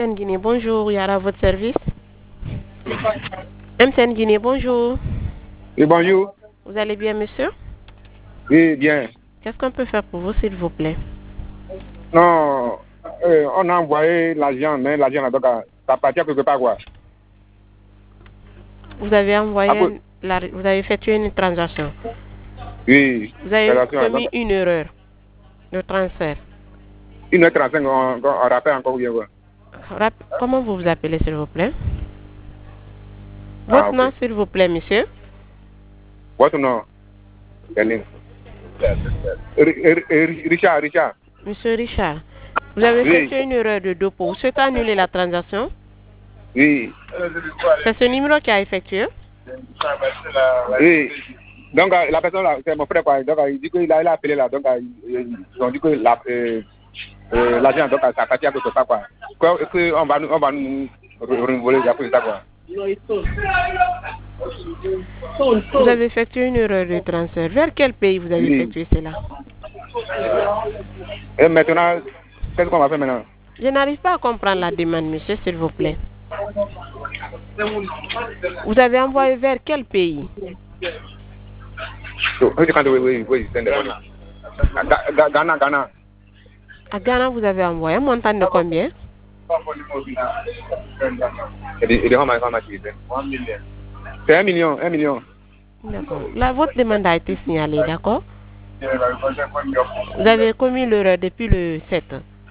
Guinée, bonjour, Yara, votre service. MCN Guinée, bonjour. Oui, bonjour. Vous allez bien, monsieur? Oui, bien. Qu'est-ce qu'on peut faire pour vous, s'il vous plaît? Non, on a envoyé l'argent, mais l'argent, donc, ça appartient quelque part, quoi. Vous avez envoyé, vous avez effectué une transaction. Oui. Vous avez commis une erreur de transfert. 1h35, on rappelle encore bien, quoi. Comment vous vous appelez, s'il vous plaît? Votre nom, s'il vous plaît, monsieur? Votre nom? Richard. Monsieur Richard, vous avez effectué une erreur de dépôt. Vous souhaitez annuler la transaction? Oui. C'est ce numéro qui a effectué? Oui. Donc, la personne là, c'est mon frère, quoi. Donc, il dit qu'il a appelé là. Donc, ils ont dit que l'argent, donc, ça appartient à quelque part, quoi. On va nous renouveler après ça, quoi. Vous avez effectué une erreur de transfert. Vers quel pays vous avez effectué cela? Et maintenant, qu'est-ce qu'on va faire maintenant? Je n'arrive pas à comprendre la demande, monsieur, s'il vous plaît. Vous avez envoyé vers quel pays? Ghana. À Ghana, vous avez envoyé un montant de combien? C'est 1 million. D'accord. Là, votre demande a été signalée, d'accord? Vous avez commis l'erreur depuis le 7.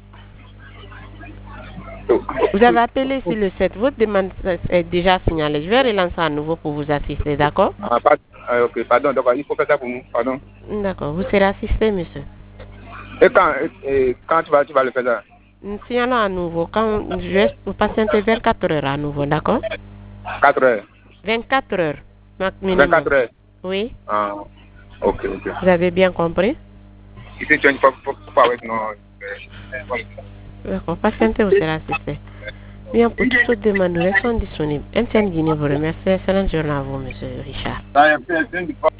Vous avez appelé sur le 7. Votre demande est déjà signalée. Je vais relancer à nouveau pour vous assister, d'accord? Ok, pardon. Donc, il faut faire ça pour nous, pardon. D'accord. Vous serez assisté, monsieur. Et quand tu vas le faire ça? Nous signalons à nouveau. Quand je vais vous patienter 24 heures à nouveau, d'accord? 4 heures. 24 heures. 24 heures. Oui. Ah, ok. Vous avez bien compris? Ici, tu as une fois avec nous. D'accord, patientez, vous serez assisté. Bien, pour toutes autres demandes, nous restons disponibles. MTN Guinée vous remercie. Excellente journée à vous, monsieur Richard.